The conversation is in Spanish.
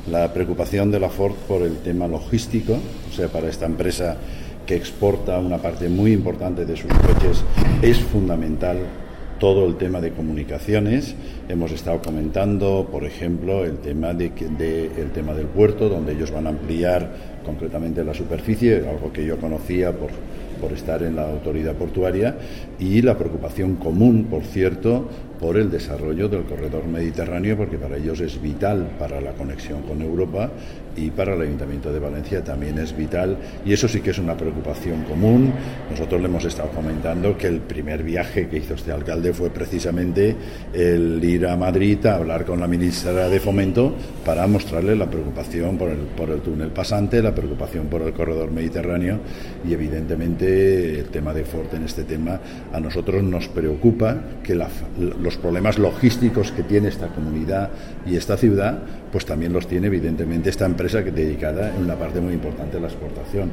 la preocupación de la Ford por el tema logístico, o sea, para esta empresa que exporta una parte muy importante de sus coches, es fundamental todo el tema de comunicaciones. Hemos estado comentando, por ejemplo, el tema del puerto, donde ellos van a ampliar concretamente la superficie, algo que yo conocía por estar en la autoridad portuaria, y la preocupación común, por cierto, por el desarrollo del corredor mediterráneo, porque para ellos es vital para la conexión con Europa, y para el Ayuntamiento de Valencia también es vital, y eso sí que es una preocupación común. Nosotros le hemos estado comentando que el primer viaje que hizo este alcalde fue precisamente el ir a Madrid a hablar con la ministra de Fomento para mostrarle la preocupación por el túnel pasante, la preocupación por el corredor mediterráneo, y evidentemente el tema de Ford en este tema a nosotros nos preocupa, que los problemas logísticos que tiene esta comunidad y esta ciudad, pues también los tiene evidentemente esta empresa, que es dedicada en una parte muy importante a la exportación.